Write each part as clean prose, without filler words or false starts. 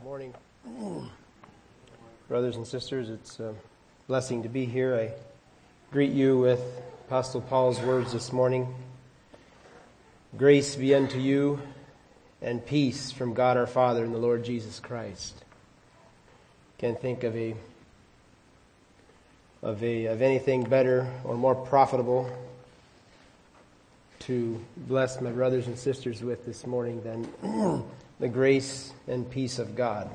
Morning. Brothers and sisters, it's a blessing to be here. I greet you with Apostle Paul's words this morning. Grace be unto you and peace from God our Father and the Lord Jesus Christ. Can't think of anything better or more profitable to bless my brothers and sisters with this morning than the grace and peace of God.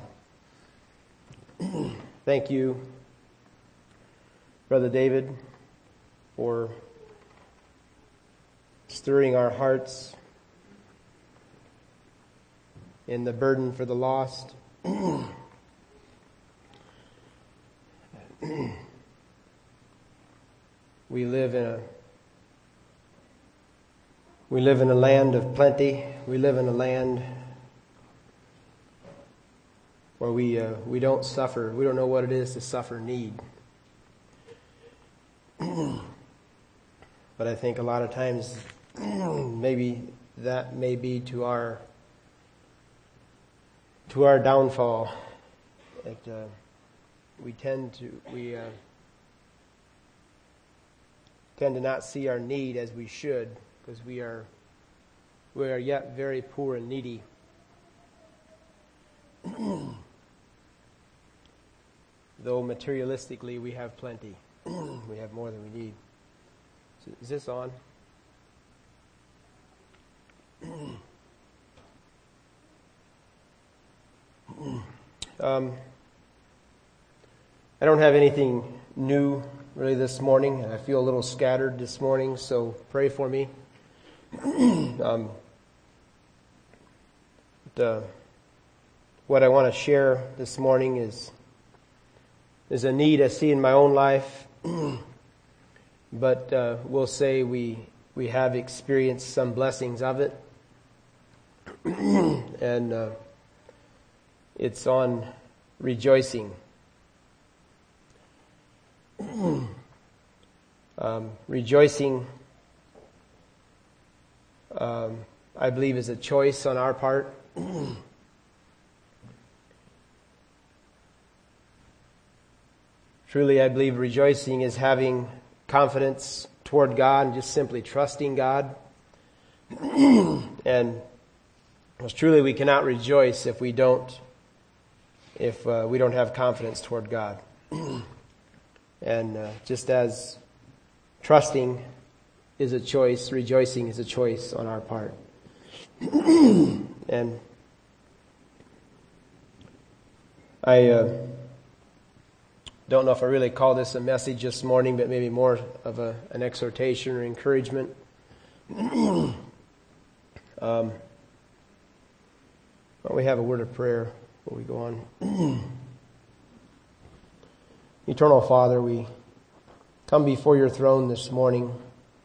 Thank you, Brother David, for stirring our hearts in the burden for the lost. We live in a land of plenty. We live in a land where we don't suffer. We don't know what it is to suffer need. But I think a lot of times maybe that may be to our downfall. That we tend to not see our need as we should, because we are yet very poor and needy. Though materialistically we have plenty. We have more than we need. So is this on? I don't have anything new really this morning. I feel a little scattered this morning, so pray for me. What I want to share this morning is a need I see in my own life, but we'll say we have experienced some blessings of it, and it's on rejoicing. Rejoicing, I believe, is a choice on our part. Truly, I believe rejoicing is having confidence toward God and just simply trusting God. And truly, we cannot rejoice if we don't have confidence toward God. And just as trusting is a choice, rejoicing is a choice on our part. And I don't know if I really call this a message this morning, but maybe more of an exhortation or encouragement. Why don't we have a word of prayer before we go on? Eternal Father, we come before your throne this morning,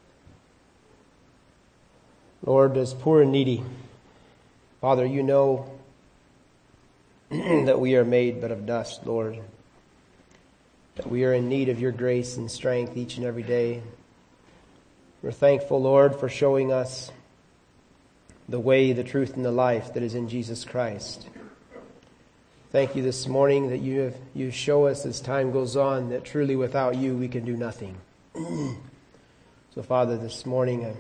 Lord, as poor and needy. Father, you know that we are made but of dust, Lord. That we are in need of your grace and strength each and every day. We're thankful, Lord, for showing us the way, the truth, and the life that is in Jesus Christ. Thank you this morning that you show us as time goes on that truly without you we can do nothing. So, Father, this morning I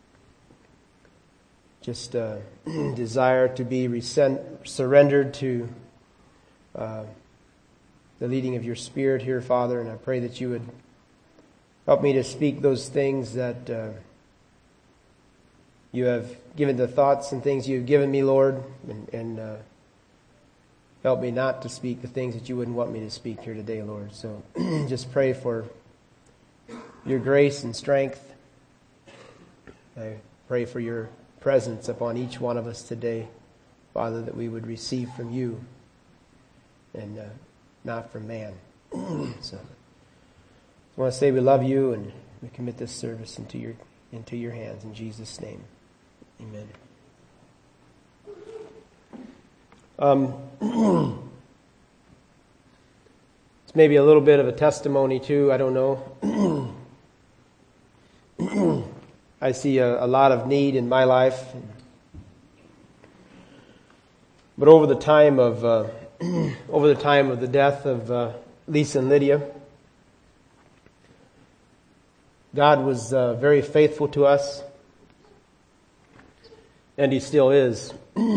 just desire to be surrendered to the leading of your Spirit here, Father, and I pray that you would help me to speak those things that you have given, the thoughts and things you have given me, Lord, and help me not to speak the things that you wouldn't want me to speak here today, Lord. So just pray for your grace and strength. I pray for your presence upon each one of us today, Father, that we would receive from you and not from man. So I want to say we love you, and we commit this service into your hands in Jesus' name. Amen. It's maybe a little bit of a testimony too. I don't know. I see a lot of need in my life, but over the time of over the time of the death of Lisa and Lydia. God was very faithful to us, and He still is.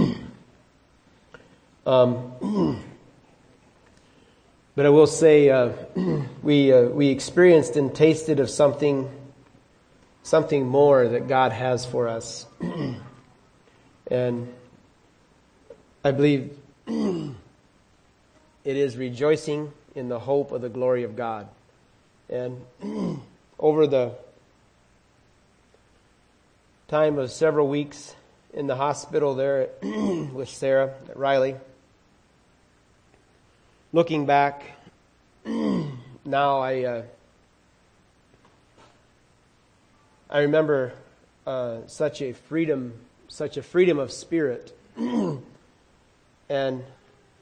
But I will say we experienced and tasted of something more that God has for us. And I believe it is rejoicing in the hope of the glory of God. And over the time of several weeks in the hospital there with Sarah at Riley, looking back now, I remember such a freedom of spirit, and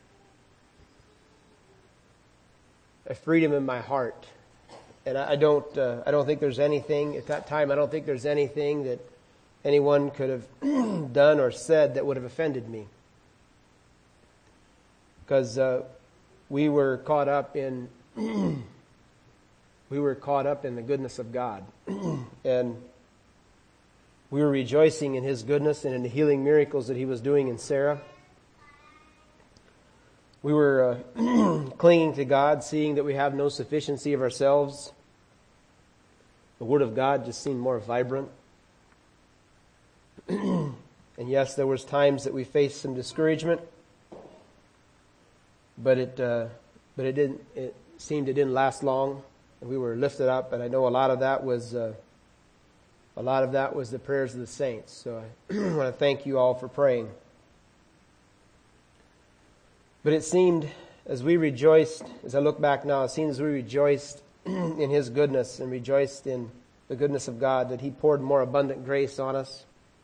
a freedom in my heart. And I don't think there's anything at that time. I don't think there's anything that anyone could have done or said that would have offended me, because we were caught up in the goodness of God, and we were rejoicing in His goodness and in the healing miracles that He was doing in Sarah. We were clinging to God, seeing that we have no sufficiency of ourselves. The Word of God just seemed more vibrant. And yes, there was times that we faced some discouragement, but it seemed it didn't last long, and we were lifted up. And I know a lot of that was the prayers of the saints. So I want to thank you all for praying. But it seemed, as we rejoiced, as I look back now, it seems as we rejoiced in His goodness and rejoiced in the goodness of God, that He poured more abundant grace on us.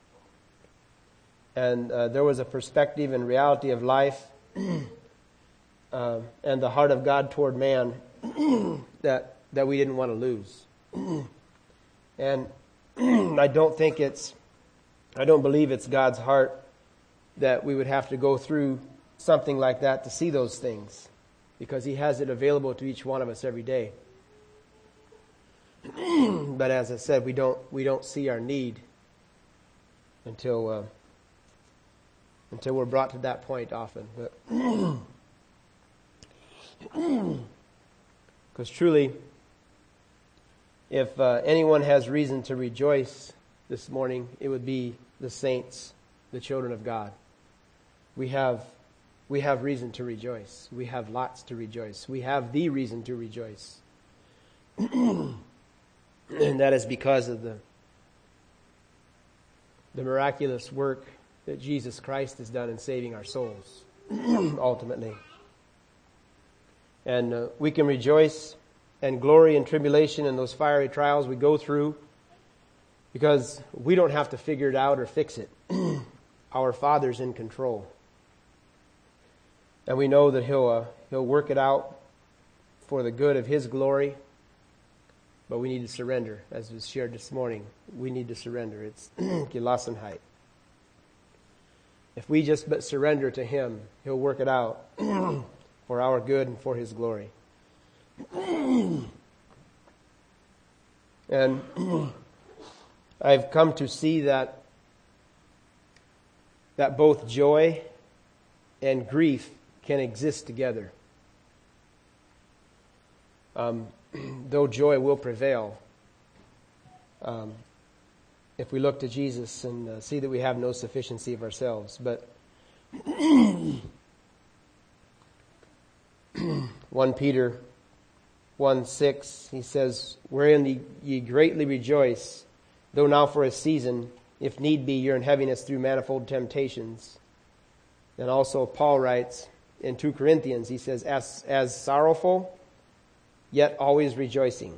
And there was a perspective and reality of life and the heart of God toward man that we didn't want to lose. And I don't believe it's God's heart that we would have to go through something like that to see those things, because He has it available to each one of us every day. But as I said, we don't see our need until we're brought to that point often. Because truly, if anyone has reason to rejoice this morning, it would be the saints, the children of God. We have reason to rejoice. We have lots to rejoice. We have the reason to rejoice. And that is because of the miraculous work that Jesus Christ has done in saving our souls, ultimately. And we can rejoice and glory in tribulation and those fiery trials we go through, because we don't have to figure it out or fix it. Our Father's in control. And we know that He'll work it out for the good of His glory. But we need to surrender, as was shared this morning. We need to surrender. It's Gelassenheit. If we just but surrender to Him, He'll work it out for our good and for His glory. And I've come to see that both joy and grief can exist together. Though joy will prevail, if we look to Jesus and see that we have no sufficiency of ourselves. But 1 Peter 1:6, he says, "Wherein ye greatly rejoice, though now for a season, if need be, you're in heaviness through manifold temptations." And also Paul writes in 2 Corinthians, he says, as sorrowful, yet always rejoicing.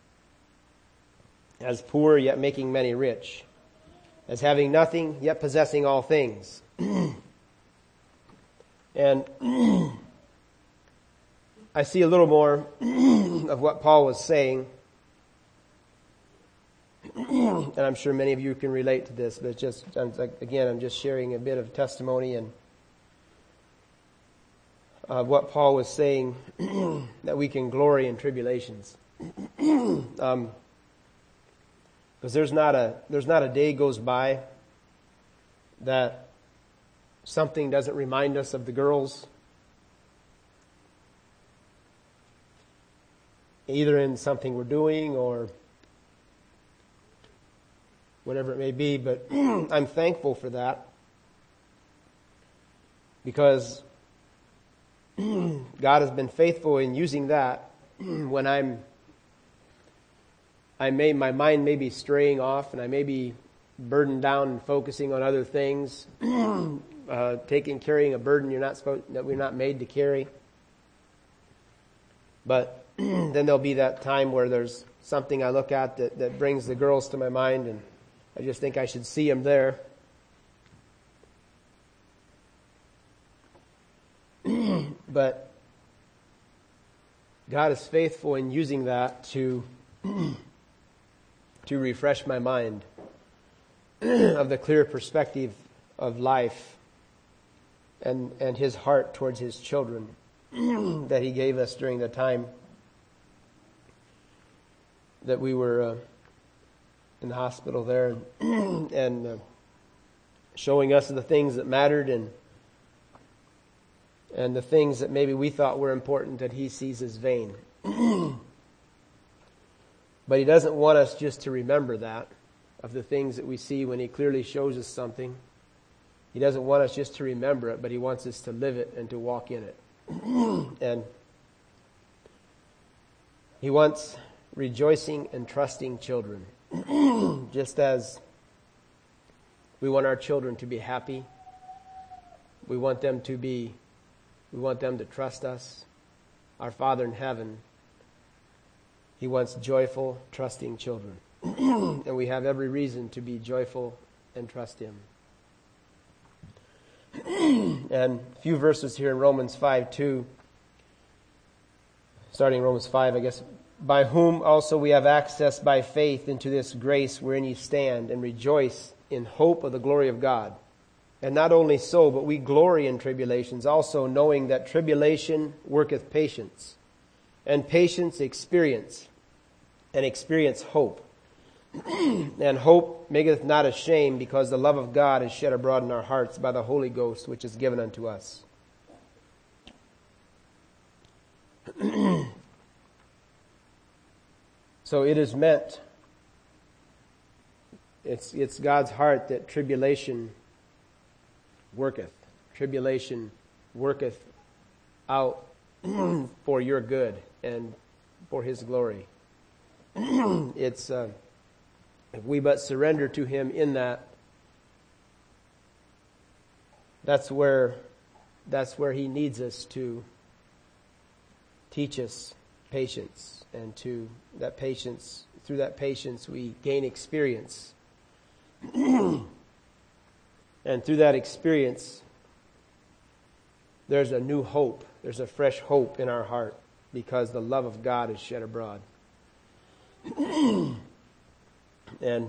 As poor, yet making many rich. As having nothing, yet possessing all things. And I see a little more of what Paul was saying. And I'm sure many of you can relate to this, but I'm just sharing a bit of testimony. And of what Paul was saying, that we can glory in tribulations. Because there's not a day goes by that something doesn't remind us of the girls, either in something we're doing or whatever it may be. But I'm thankful for that, because God has been faithful in using that when my mind may be straying off and I may be burdened down and focusing on other things, carrying a burden that we're not made to carry. But then there'll be that time where there's something I look at that brings the girls to my mind, and I just think I should see them there. But God is faithful in using that to refresh my mind of the clear perspective of life and His heart towards His children that He gave us during the time that we were in the hospital there, and showing us the things that mattered and the things that maybe we thought were important that He sees as vain. But He doesn't want us just to remember that, of the things that we see when He clearly shows us something. He doesn't want us just to remember it, but He wants us to live it and to walk in it. And He wants rejoicing and trusting children. Just as we want our children to be happy, we want them to trust us. Our Father in heaven, He wants joyful, trusting children. And we have every reason to be joyful and trust Him. And a few verses here in Romans 5:2, starting Romans 5, I guess. By whom also we have access by faith into this grace wherein ye stand, and rejoice in hope of the glory of God. And not only so, but we glory in tribulations, also knowing that tribulation worketh patience, and patience experience, and experience hope. And hope maketh not ashamed, because the love of God is shed abroad in our hearts by the Holy Ghost, which is given unto us. So it is meant, it's God's heart that tribulation worketh. Tribulation worketh out for your good and for His glory. It's if we but surrender to Him in that, that's where He needs us to teach us patience, and through that patience we gain experience. And through that experience, there's a new hope. There's a fresh hope in our heart, because the love of God is shed abroad. And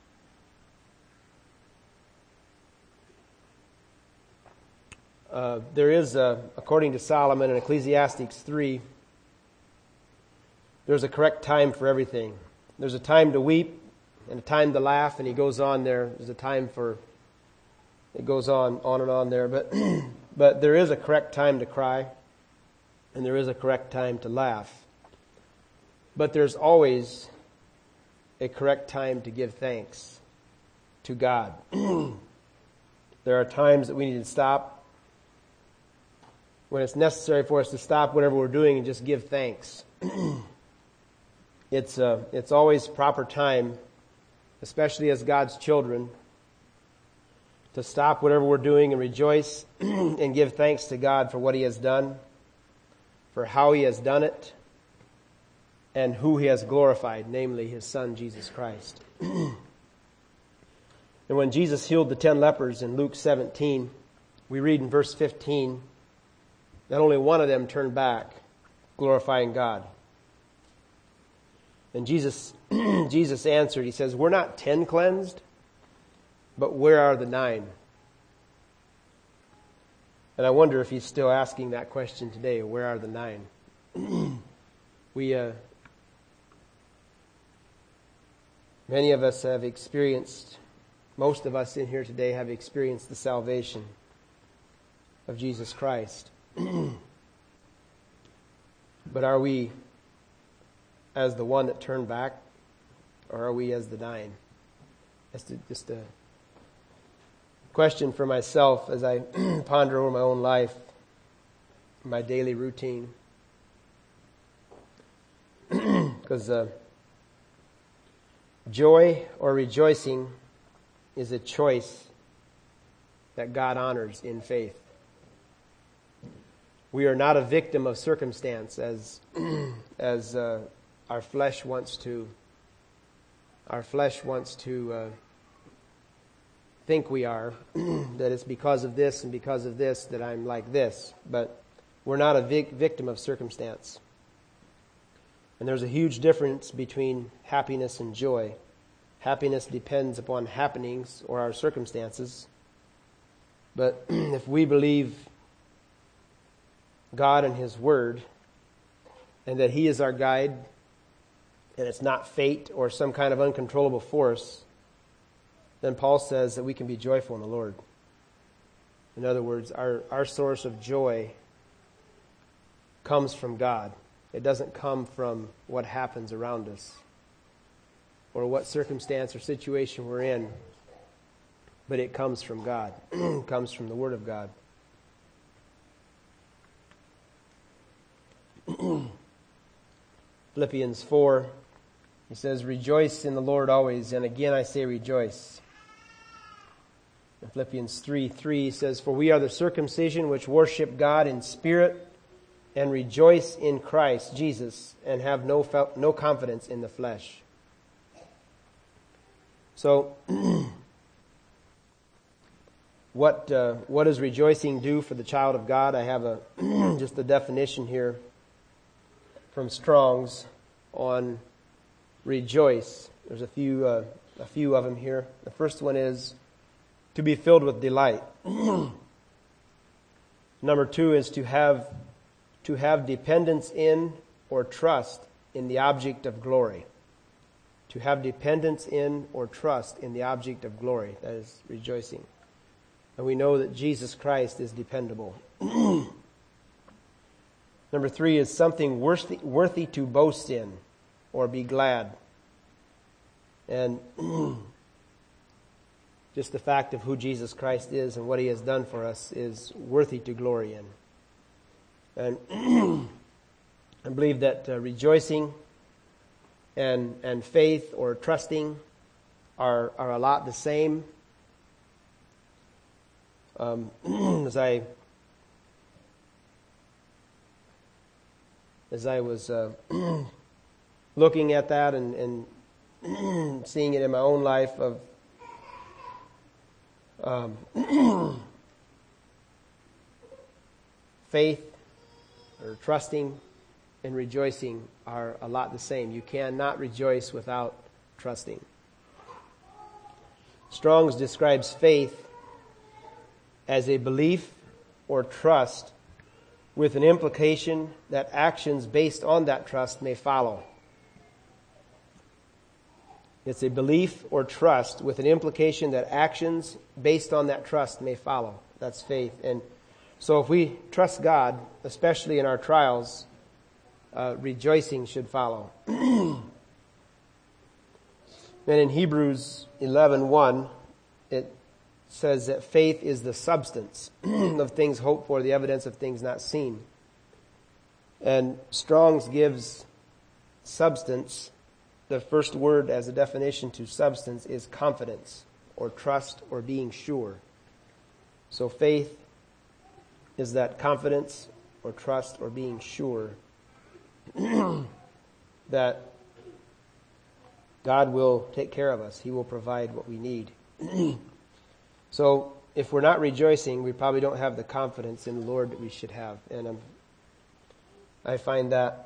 there is, according to Solomon in Ecclesiastes 3, there's a correct time for everything. There's a time to weep and a time to laugh, and he goes on there. There's a time for, it goes on and on there. But there is a correct time to cry, and there is a correct time to laugh. But there's always a correct time to give thanks to God. There are times that we need to stop, when it's necessary for us to stop whatever we're doing and just give thanks. It's always proper time, especially as God's children, to stop whatever we're doing and rejoice and give thanks to God for what He has done, for how He has done it, and who He has glorified, namely His Son, Jesus Christ. And when Jesus healed the 10 lepers in Luke 17, we read in verse 15 that only one of them turned back, glorifying God. And Jesus answered, He says, "We're not 10 cleansed, but where are the 9? And I wonder if he's still asking that question today, where are the 9? Many of us have experienced, most of us in here today have experienced the salvation of Jesus Christ. But are we as the one that turned back, or are we as the 9? That's just a question for myself as I ponder over my own life, my daily routine. Because joy or rejoicing is a choice that God honors in faith. We are not a victim of circumstance as our flesh wants to. Our flesh wants to think we are, that it's because of this and because of this that I'm like this. But we're not a victim of circumstance. And there's a huge difference between happiness and joy. Happiness depends upon happenings or our circumstances. But if we believe God and His Word, and that He is our guide, and it's not fate or some kind of uncontrollable force, then Paul says that we can be joyful in the Lord. In other words, our source of joy comes from God. It doesn't come from what happens around us or what circumstance or situation we're in, but it comes from God. It comes from the Word of God. Philippians 4, he says, rejoice in the Lord always, and again I say rejoice. In Philippians 3:3 says, for we are the circumcision which worship God in spirit and rejoice in Christ Jesus and have no confidence in the flesh. So, what does rejoicing do for the child of God? I have just a definition here from Strong's on rejoice. There's a few of them here. The first one is to be filled with delight. Number 2 is to have dependence in or trust in the object of glory. To have dependence in or trust in the object of glory. That is rejoicing. And we know that Jesus Christ is dependable. Number 3 is something worthy to boast in or be glad. And just the fact of who Jesus Christ is and what He has done for us is worthy to glory in. And I believe that rejoicing and faith or trusting are a lot the same. As I was looking at that and seeing it in my own life of faith or trusting and rejoicing are a lot the same. You cannot rejoice without trusting. Strong's describes faith as a belief or trust with an implication that actions based on that trust may follow. It's a belief or trust with an implication that actions based on that trust may follow. That's faith. And so if we trust God, especially in our trials, rejoicing should follow. And in Hebrews 11:1, it says that faith is the substance of things hoped for, the evidence of things not seen. And Strong's gives substance. The first word as a definition to substance is confidence or trust or being sure. So faith is that confidence or trust or being sure that God will take care of us. He will provide what we need. So if we're not rejoicing, we probably don't have the confidence in the Lord that we should have. And I find that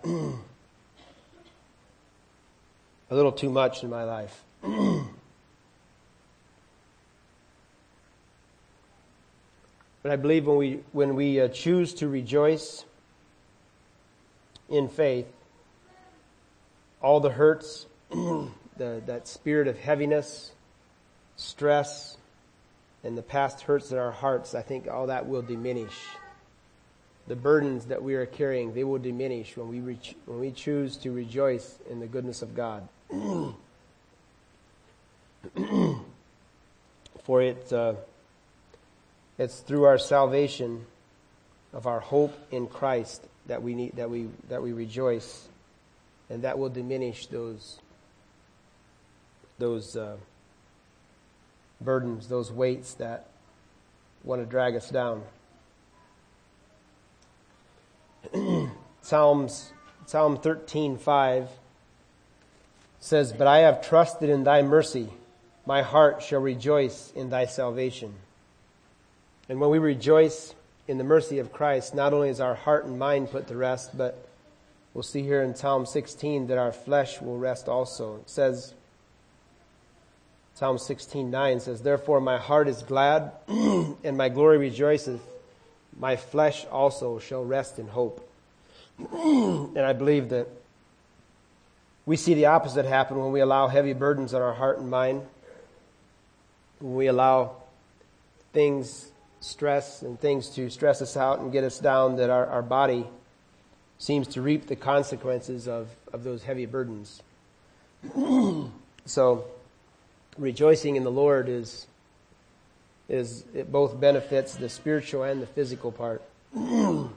a little too much in my life. But I believe when we choose to rejoice in faith, all the hurts, that spirit of heaviness, stress, and the past hurts in our hearts, I think all that will diminish. The burdens that we are carrying, they will diminish when we choose to rejoice in the goodness of God. For it's through our salvation of our hope in Christ that we rejoice, and that will diminish those burdens, those weights that want to drag us down. Psalm 13:5 says, "But I have trusted in thy mercy. My heart shall rejoice in thy salvation." And when we rejoice in the mercy of Christ, not only is our heart and mind put to rest, but we'll see here in Psalm 16 that our flesh will rest also. It says, Psalm 16:9 says, "Therefore my heart is glad, and my glory rejoiceth. My flesh also shall rest in hope." And I believe that we see the opposite happen when we allow heavy burdens on our heart and mind. When we allow stress and things to stress us out and get us down, that our body seems to reap the consequences of those heavy burdens. So rejoicing in the Lord it both benefits the spiritual and the physical part. We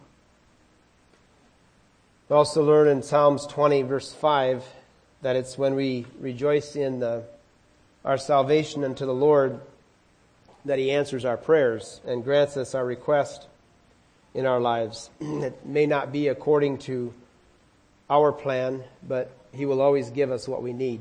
also learn in Psalms 20 verse 5 that it's when we rejoice in our salvation unto the Lord that He answers our prayers and grants us our request in our lives. It may not be according to our plan, but He will always give us what we need.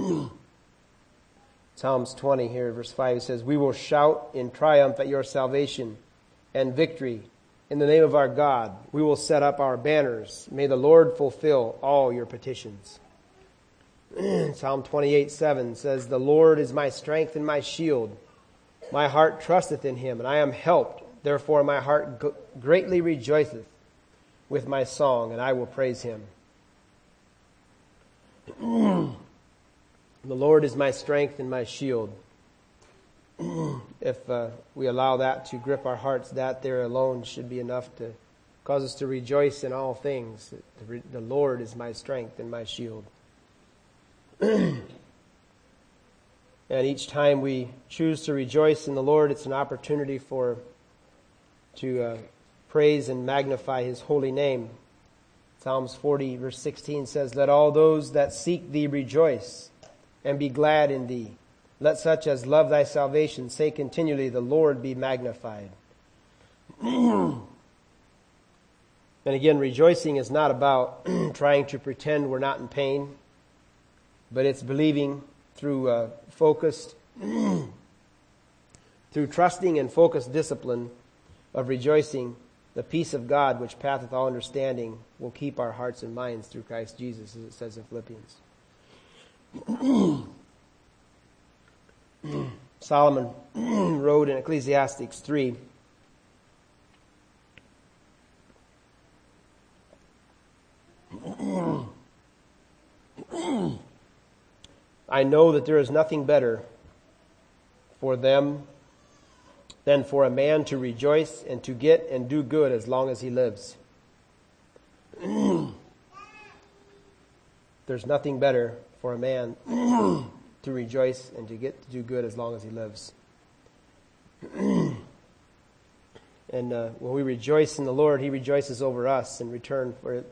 Psalms 20 here, verse 5 says, "We will shout in triumph at your salvation and victory. In the name of our God, we will set up our banners. May the Lord fulfill all your petitions." Psalm 28:7 says, "The Lord is my strength and my shield. My heart trusteth in Him, and I am helped. Therefore my heart greatly rejoiceth with my song, and I will praise Him." The Lord is my strength and my shield. If we allow that to grip our hearts, that there alone should be enough to cause us to rejoice in all things. The Lord is my strength and my shield. And each time we choose to rejoice in the Lord, it's an opportunity to praise and magnify His holy name. Psalms 40 verse 16 says, "Let all those that seek Thee rejoice and be glad in Thee. Let such as love Thy salvation say continually, the Lord be magnified." And again, rejoicing is not about trying to pretend we're not in pain, but it's believing through through trusting and focused discipline of rejoicing, the peace of God, which passeth all understanding, will keep our hearts and minds through Christ Jesus, as it says in Philippians. Solomon wrote in Ecclesiastes 3, "I know that there is nothing better for them than for a man to rejoice and to get and do good as long as he lives." There's nothing better for a man to rejoice and to get to do good as long as he lives. And when we rejoice in the Lord, He rejoices over us in return for it.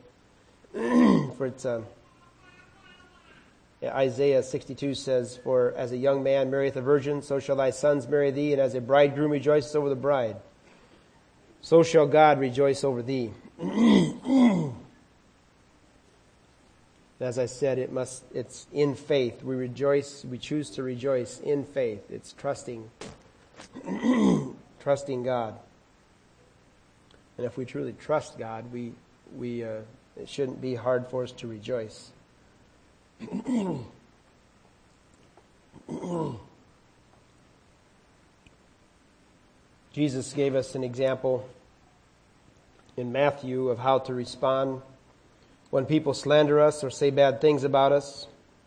Isaiah 62 says, "For as a young man marrieth a virgin, so shall thy sons marry thee, and as a bridegroom rejoices over the bride, so shall God rejoice over thee." As I said, it's in faith. We choose to rejoice in faith. It's trusting God. And if we truly trust God, it shouldn't be hard for us to rejoice. Jesus gave us an example in Matthew of how to respond when people slander us or say bad things about us,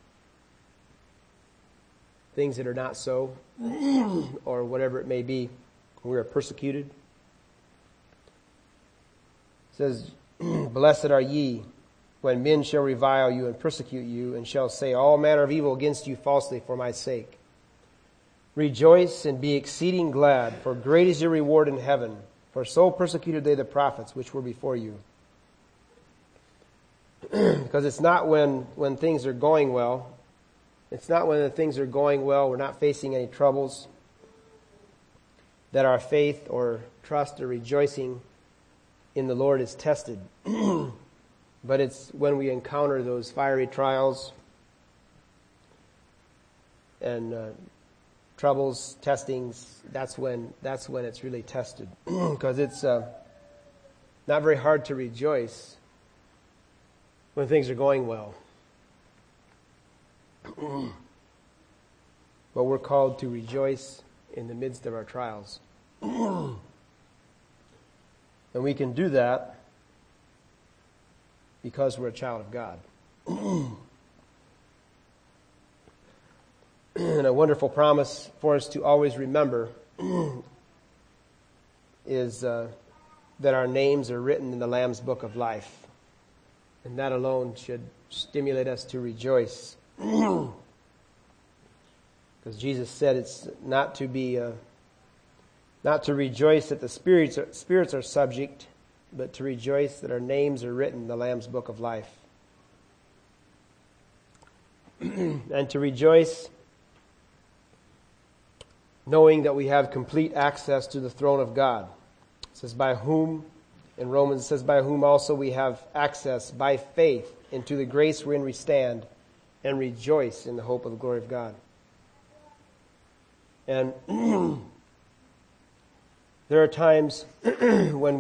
things that are not so, or whatever it may be. We are persecuted. It says, "Blessed are ye when men shall revile you and persecute you, and shall say all manner of evil against you falsely for my sake. Rejoice and be exceeding glad, for great is your reward in heaven. For so persecuted they the prophets which were before you." Because it's not when things are going well. It's not when the things are going well, we're not facing any troubles, that our faith or trust or rejoicing in the Lord is tested. But it's when we encounter those fiery trials and troubles, testings, that's when it's really tested. Because it's not very hard to rejoice when things are going well. But we're called to rejoice in the midst of our trials. And we can do that because we're a child of God. And a wonderful promise for us to always remember is that our names are written in the Lamb's Book of Life. And that alone should stimulate us to rejoice. Because Jesus said it's not to rejoice that the spirits are subject, but to rejoice that our names are written in the Lamb's Book of Life. And to rejoice knowing that we have complete access to the throne of God. It says, by whom, in Romans it says, by whom also we have access by faith into the grace wherein we stand, and rejoice in the hope of the glory of God. And there are times when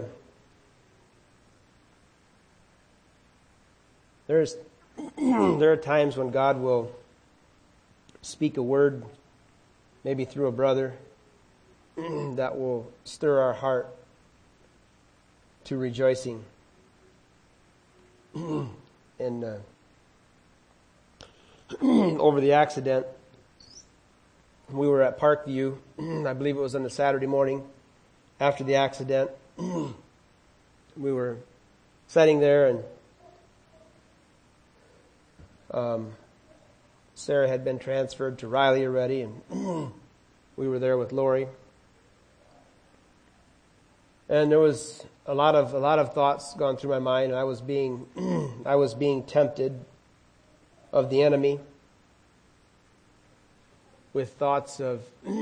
there are times when God will speak a word, maybe through a brother, that will stir our heart to rejoicing. And over the accident, we were at Parkview. I believe it was on a Saturday morning after the accident. We were sitting there, and Sarah had been transferred to Riley already, and we were there with Lori. And there was a lot of thoughts going through my mind, and I was being tempted of the enemy with thoughts of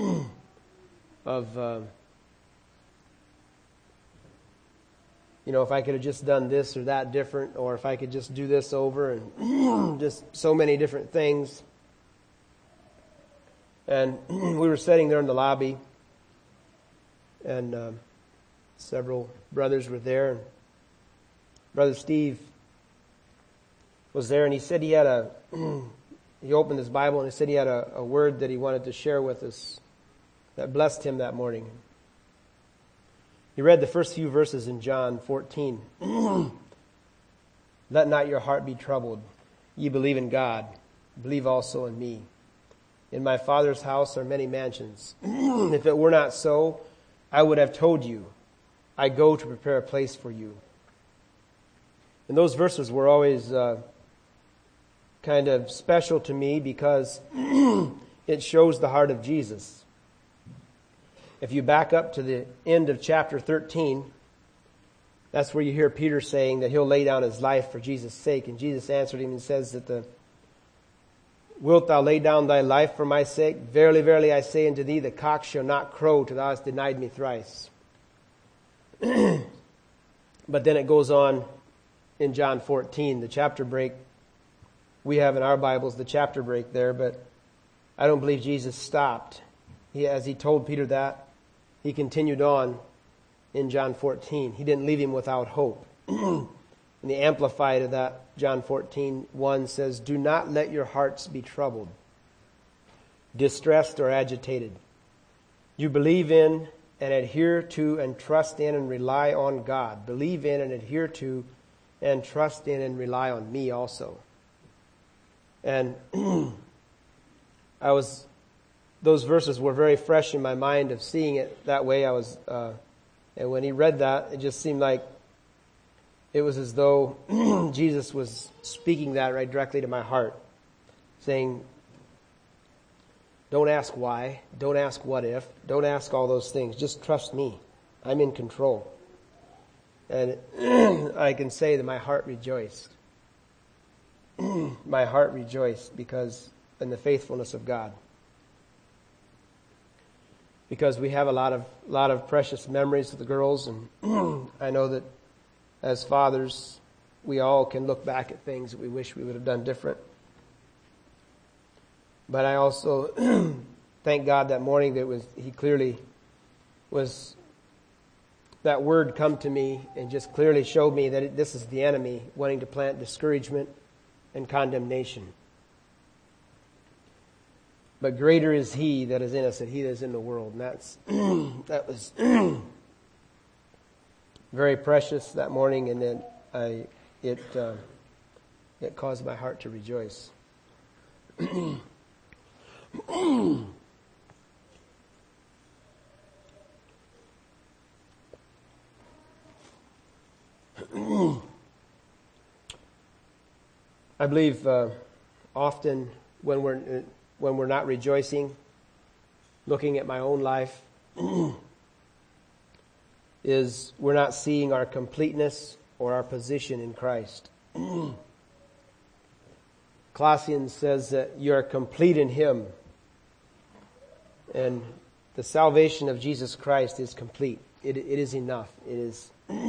if I could have just done this or that different, or if I could just do this over, and just so many different things. And we were sitting there in the lobby, and several brothers were there, and Brother Steve was there, and he said he opened his Bible, and he said he had a word that he wanted to share with us that blessed him that morning. He read the first few verses in John 14. Let not your heart be troubled. Ye believe in God. Believe also in me. In my Father's house are many mansions. If it were not so, I would have told you. I go to prepare a place for you. And those verses were always kind of special to me because it shows the heart of Jesus. If you back up to the end of chapter 13, that's where you hear Peter saying that he'll lay down his life for Jesus' sake. And Jesus answered him and says that wilt thou lay down thy life for my sake? Verily, verily, I say unto thee, the cock shall not crow till thou hast denied me thrice. But then it goes on in John 14, the chapter break. We have in our Bibles the chapter break there, but I don't believe Jesus stopped. As he told Peter that, he continued on in John 14. He didn't leave him without hope. And the Amplified of that, John 14:1 says, do not let your hearts be troubled, distressed, or agitated. You believe in and adhere to and trust in and rely on God. Believe in and adhere to and trust in and rely on me also. And those verses were very fresh in my mind of seeing it that way. And when he read that, it just seemed like it was as though Jesus was speaking that right directly to my heart, saying, don't ask why, don't ask what if, don't ask all those things. Just trust me. I'm in control. And I can say that my heart rejoiced. My heart rejoiced because in the faithfulness of God. Because we have a lot of precious memories with the girls, and I know that as fathers, we all can look back at things that we wish we would have done different. But I also thank God that morning that He clearly was, that word come to me and just clearly showed me that this is the enemy wanting to plant discouragement and condemnation. But greater is He that is in us than he that is in the world. And that was very precious that morning, and then it caused my heart to rejoice. I believe often when we're not rejoicing, looking at my own life, is we're not seeing our completeness or our position in Christ. Colossians says that you are complete in Him. And the salvation of Jesus Christ is complete. It is enough. It is.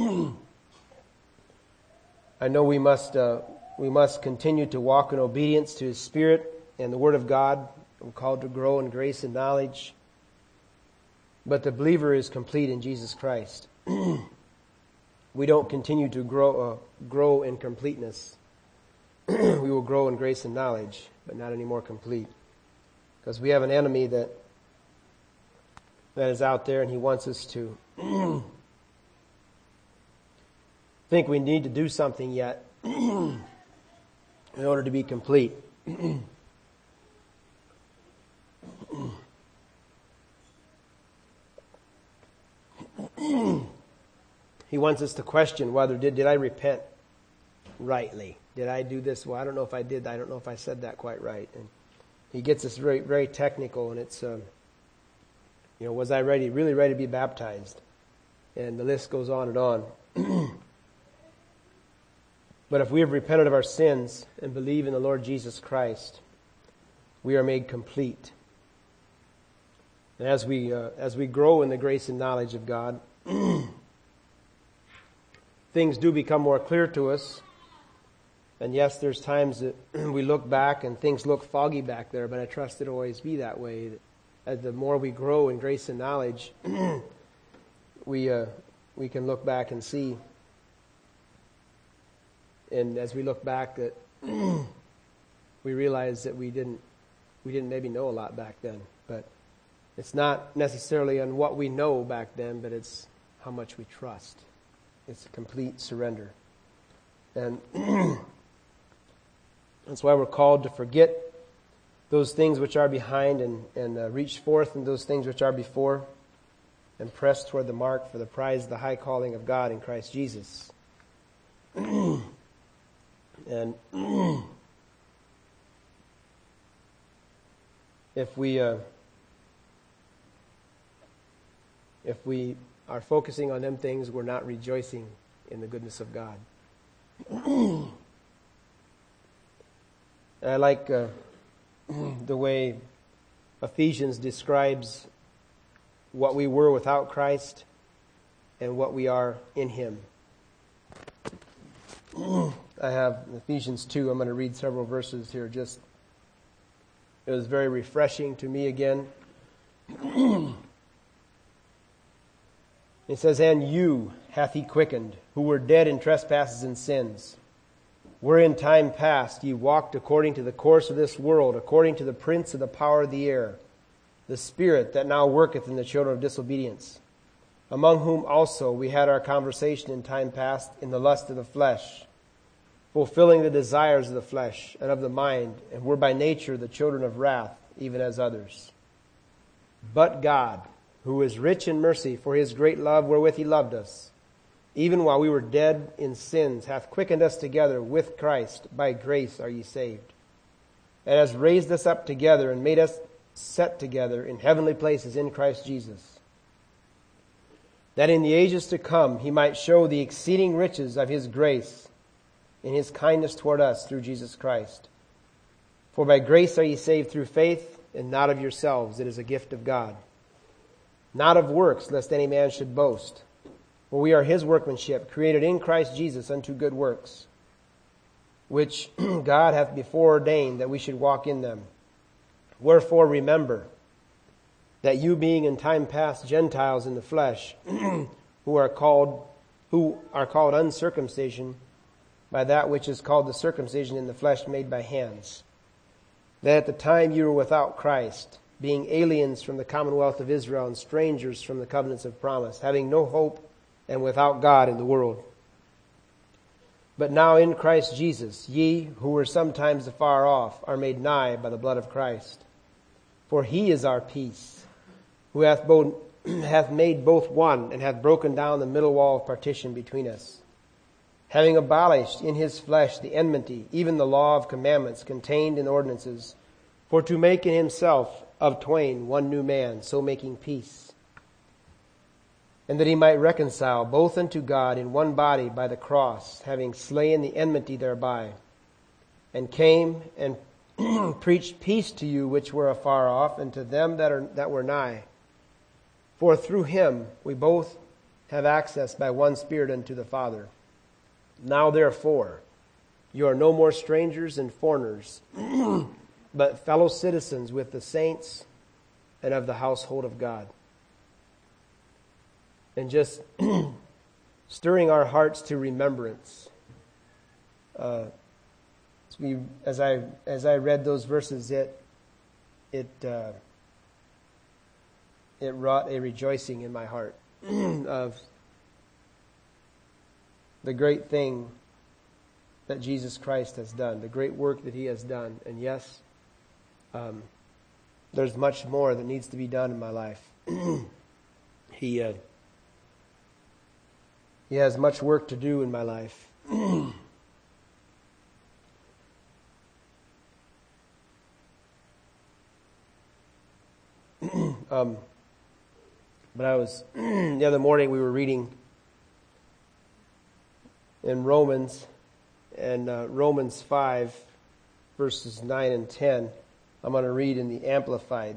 I know we must continue to walk in obedience to His Spirit and the Word of God. We're called to grow in grace and knowledge. But the believer is complete in Jesus Christ. We don't continue to grow in completeness. We will grow in grace and knowledge, but not any more complete. Because we have an enemy that is out there, and he wants us to think we need to do something yet in order to be complete. He wants us to question whether did I repent rightly? Did I do this? Well, I don't know if I did. I don't know if I said that quite right. And he gets us very, very technical, and it's, was I really ready to be baptized? And the list goes on and on. But if we have repented of our sins and believe in the Lord Jesus Christ, we are made complete. And as we grow in the grace and knowledge of God, things do become more clear to us. And yes, there's times that we look back and things look foggy back there, but I trust it'll always be that way. As the more we grow in grace and knowledge, we can look back and see. And as we look back, that we realize that we didn't maybe know a lot back then. But it's not necessarily on what we know back then, but it's how much we trust. It's a complete surrender. And that's why we're called to forget those things which are behind and reach forth in those things which are before and press toward the mark for the prize of the high calling of God in Christ Jesus. And if we are focusing on them things, we're not rejoicing in the goodness of God. I like the way Ephesians describes what we were without Christ and what we are in Him. I have Ephesians 2. I'm going to read several verses here. It was very refreshing to me again. It says, "And you hath He quickened, who were dead in trespasses and sins, where in time past ye walked according to the course of this world, according to the prince of the power of the air, the spirit that now worketh in the children of disobedience, among whom also we had our conversation in time past in the lust of the flesh, fulfilling the desires of the flesh and of the mind, and were by nature the children of wrath, even as others. But God, who is rich in mercy, for his great love wherewith he loved us, even while we were dead in sins, hath quickened us together with Christ. By grace are ye saved, and has raised us up together and made us set together in heavenly places in Christ Jesus, that in the ages to come he might show the exceeding riches of his grace in his kindness toward us through Jesus Christ. For by grace are ye saved through faith, and not of yourselves. It is a gift of God, not of works, lest any man should boast. For we are his workmanship, created in Christ Jesus unto good works, which God hath before ordained that we should walk in them. Wherefore remember that you, being in time past Gentiles in the flesh, who are called uncircumcision by that which is called the circumcision in the flesh made by hands, that at the time you were without Christ, being aliens from the commonwealth of Israel and strangers from the covenants of promise, having no hope and without God in the world. But now in Christ Jesus, ye who were sometimes afar off are made nigh by the blood of Christ. For he is our peace, who hath made both one, and hath broken down the middle wall of partition between us, having abolished in his flesh the enmity, even the law of commandments contained in ordinances, for to make in himself of twain one new man, so making peace, and that he might reconcile both unto God in one body by the cross, having slain the enmity thereby, and came and preached peace to you which were afar off, and to them that were nigh. For through him we both have access by one Spirit unto the Father. Now therefore you are no more strangers and foreigners, but fellow citizens with the saints and of the household of God. And just stirring our hearts to remembrance. As I read those verses, it wrought a rejoicing in my heart of the great thing that Jesus Christ has done, the great work that he has done. And yes, there's much more that needs to be done in my life. He has much work to do in my life. But I was, the other morning we were reading in Romans, and Romans 5, verses 9 and 10. I'm going to read in the Amplified.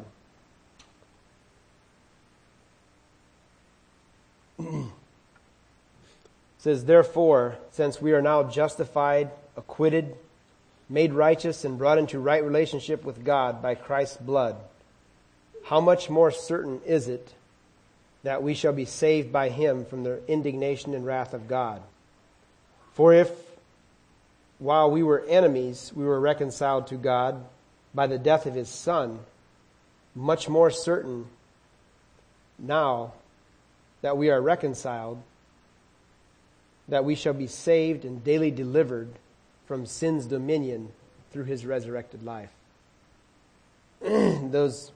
It says, therefore, since we are now justified, acquitted, made righteous, and brought into right relationship with God by Christ's blood, how much more certain is it that we shall be saved by him from the indignation and wrath of God? For if, while we were enemies, we were reconciled to God by the death of his Son, much more certain now that we are reconciled, that we shall be saved and daily delivered from sin's dominion through his resurrected life. Those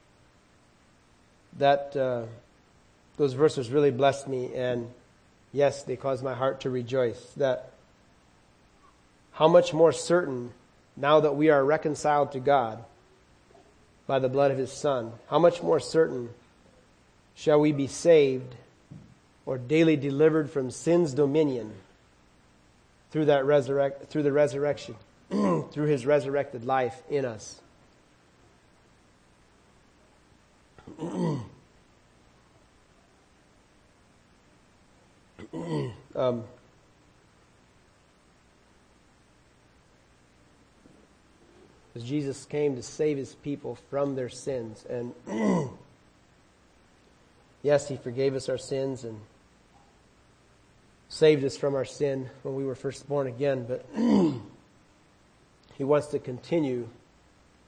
verses really blessed me, and yes, they caused my heart to rejoice. That how much more certain, now that we are reconciled to God by the blood of his Son, how much more certain shall we be saved or daily delivered from sin's dominion through the resurrection, through his resurrected life in us. As Jesus came to save his people from their sins, and yes, he forgave us our sins and saved us from our sin when we were first born again, but he wants to continue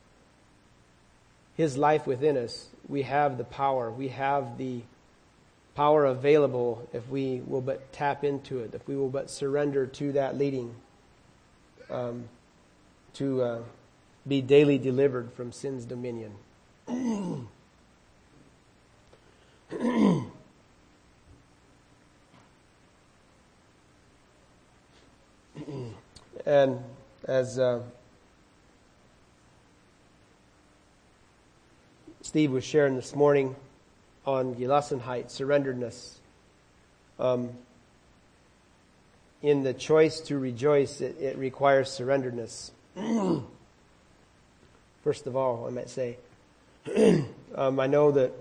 his life within us. We have the power, we have the power available if we will but tap into it, if we will but surrender to that leading, to be daily delivered from sin's dominion. And as Steve was sharing this morning on Gelassenheit, surrenderedness, in the choice to rejoice, it requires surrenderedness. First of all, I might say, I know that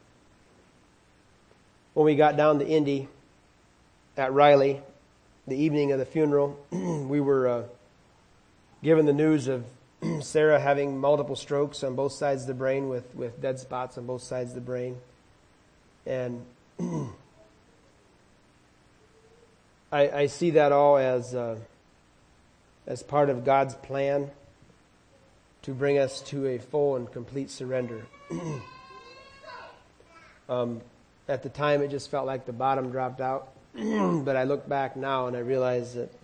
when we got down to Indy at Riley, the evening of the funeral, we were given the news of Sarah having multiple strokes on both sides of the brain with dead spots on both sides of the brain. And I see that all as part of God's plan to bring us to a full and complete surrender. At the time, it just felt like the bottom dropped out. But I look back now and I realize that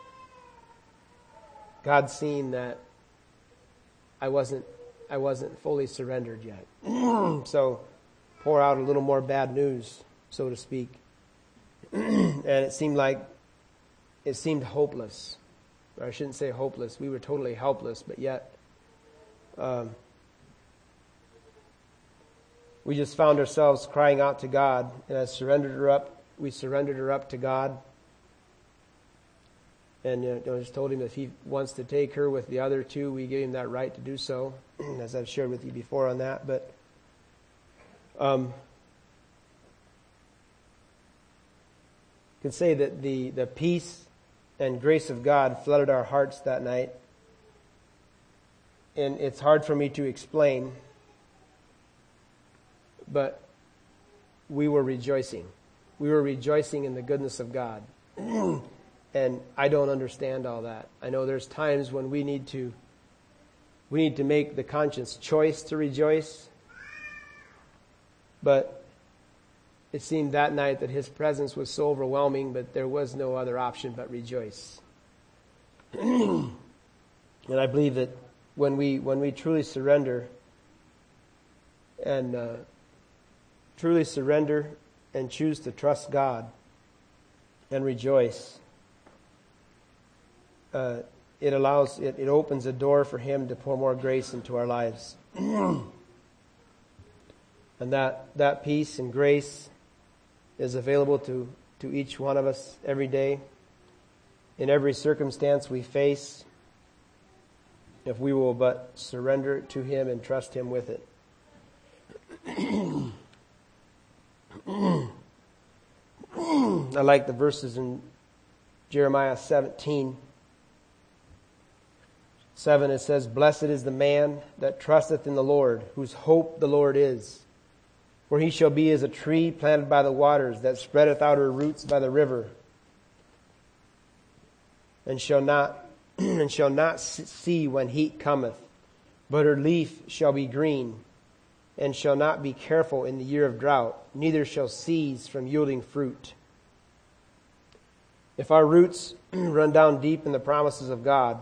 God's seen that I wasn't fully surrendered yet. So pour out a little more bad news, so to speak. And it seemed hopeless. Or I shouldn't say hopeless. We were totally helpless, but yet we just found ourselves crying out to God, and I surrendered her up. We surrendered her up to God, and I just told him if he wants to take her with the other two, we gave him that right to do so, as I've shared with you before on that. But can say that the peace and grace of God flooded our hearts that night, and it's hard for me to explain, but we were rejoicing. We were rejoicing in the goodness of God. And I don't understand all that. I know there's times when we need to make the conscious choice to rejoice. But it seemed that night that his presence was so overwhelming, but there was no other option but rejoice. And I believe that when we truly surrender and choose to trust God and rejoice, it opens a door for him to pour more grace into our lives. And that peace and grace is available to each one of us every day, in every circumstance we face, if we will but surrender it to him and trust him with it. I like the verses in Jeremiah 17:7. It says, "Blessed is the man that trusteth in the Lord, whose hope the Lord is. For he shall be as a tree planted by the waters, that spreadeth out her roots by the river, and shall not see when heat cometh, but her leaf shall be green, and shall not be careful in the year of drought, neither shall cease from yielding fruit." If our roots run down deep in the promises of God,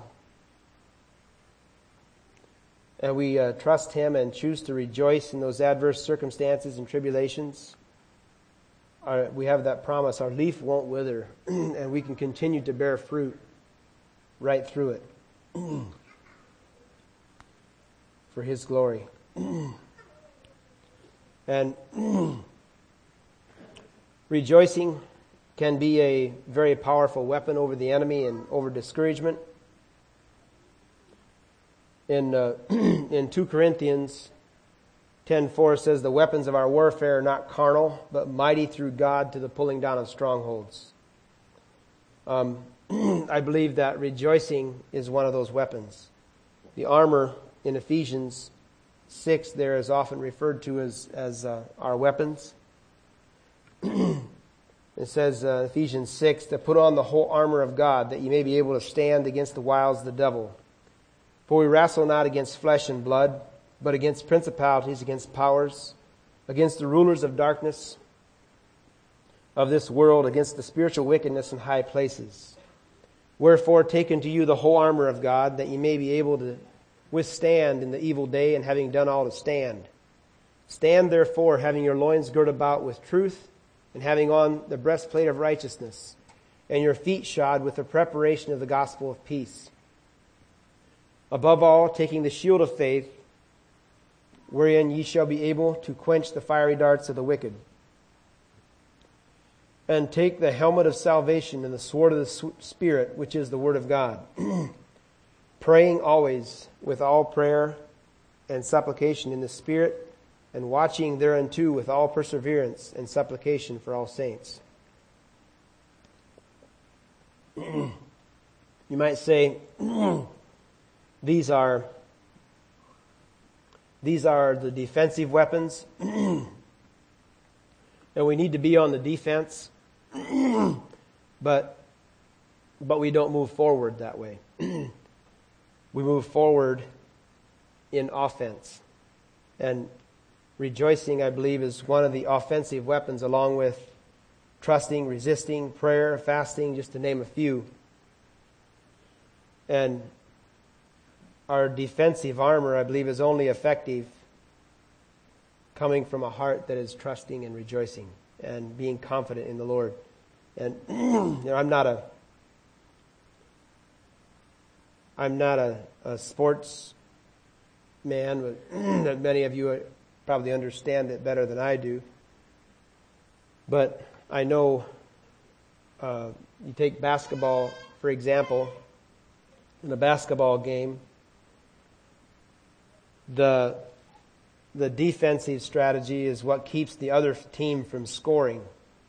and we trust him and choose to rejoice in those adverse circumstances and tribulations, we have that promise. Our leaf won't wither, and we can continue to bear fruit right through it for his glory. And rejoicing can be a very powerful weapon over the enemy and over discouragement. In 2 Corinthians 10:4 says, "The weapons of our warfare are not carnal, but mighty through God to the pulling down of strongholds." I believe that rejoicing is one of those weapons. The armor in Ephesians 6 there is often referred to as our weapons. It says, Ephesians 6, to put on the whole armor of God, that you may be able to stand against the wiles of the devil. For we wrestle not against flesh and blood, but against principalities, against powers, against the rulers of darkness, of this world, against the spiritual wickedness in high places. Wherefore, take unto you the whole armor of God, that ye may be able to withstand in the evil day, and having done all to stand. Stand therefore, having your loins girt about with truth, and having on the breastplate of righteousness, and your feet shod with the preparation of the gospel of peace. Above all, taking the shield of faith, wherein ye shall be able to quench the fiery darts of the wicked. And take the helmet of salvation and the sword of the Spirit, which is the word of God. Praying always with all prayer and supplication in the Spirit, and watching thereunto with all perseverance and supplication for all saints. You might say, these are the defensive weapons, and we need to be on the defense, but we don't move forward that way. We move forward in offense. And rejoicing, I believe, is one of the offensive weapons, along with trusting, resisting, prayer, fasting, just to name a few. And our defensive armor, I believe, is only effective coming from a heart that is trusting and rejoicing and being confident in the Lord. And I'm not a sports man, but many of you probably understand it better than I do. But I know you take basketball, for example. In a basketball game, the defensive strategy is what keeps the other team from scoring.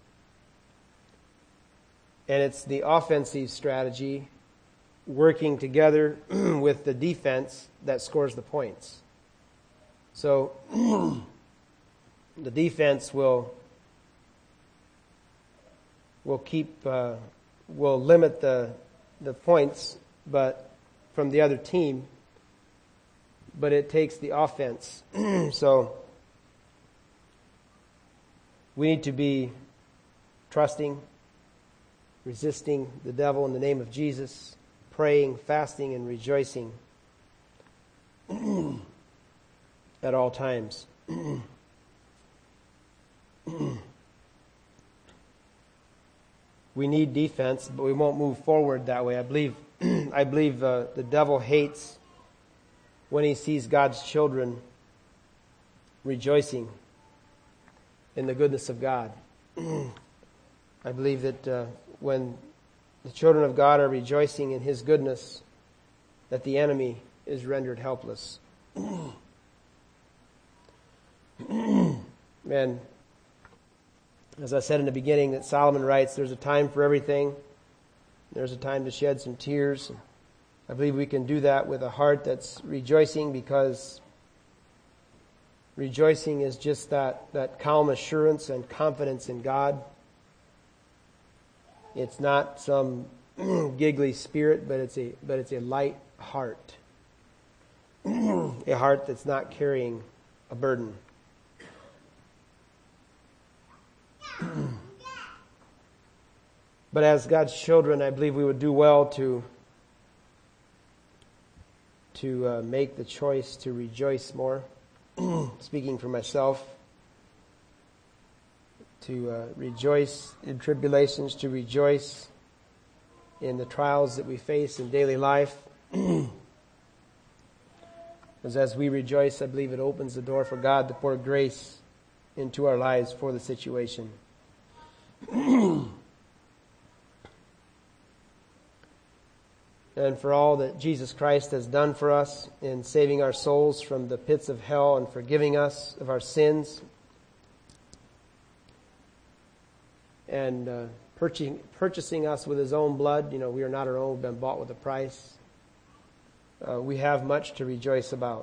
And it's the offensive strategy working together with the defense that scores the points. So the defense will limit the points but from the other team, but it takes the offense. So we need to be trusting, resisting the devil in the name of Jesus, praying, fasting, and rejoicing at all times. We need defense, but we won't move forward that way. I believe the devil hates when he sees God's children rejoicing in the goodness of God. I believe that when the children of God are rejoicing in His goodness, that the enemy is rendered helpless. And as I said in the beginning, that Solomon writes, there's a time for everything. There's a time to shed some tears. I believe we can do that with a heart that's rejoicing, because rejoicing is just that calm assurance and confidence in God. It's not some giggly spirit, but it's a light heart. A heart that's not carrying a burden. But as God's children, I believe we would do well to make the choice to rejoice more. Speaking for myself, to rejoice in tribulations, to rejoice in the trials that we face in daily life. Because as we rejoice, I believe it opens the door for God to pour grace into our lives for the situation. And for all that Jesus Christ has done for us in saving our souls from the pits of hell and forgiving us of our sins, and purchasing us with His own blood. You know, we are not our own, we've been bought with a price. We have much to rejoice about.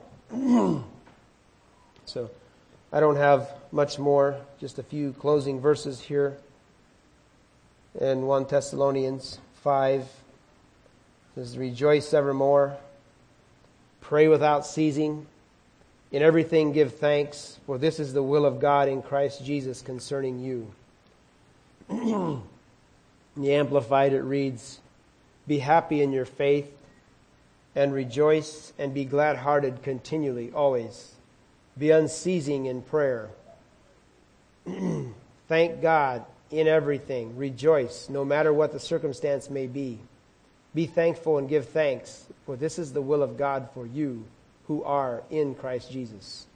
So I don't have much more, just a few closing verses here. In 1 Thessalonians 5, it says, rejoice evermore, pray without ceasing, in everything give thanks, for this is the will of God in Christ Jesus concerning you. In the Amplified it reads, "Be happy in your faith, and rejoice and be glad-hearted continually, always. Be unceasing in prayer. Thank God in everything. Rejoice, no matter what the circumstance may be. Be thankful and give thanks, for this is the will of God for you who are in Christ Jesus."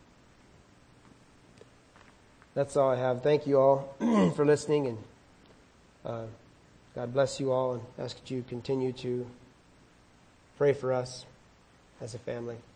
That's all I have. Thank you all for listening, and God bless you all, and ask that you continue to pray for us as a family.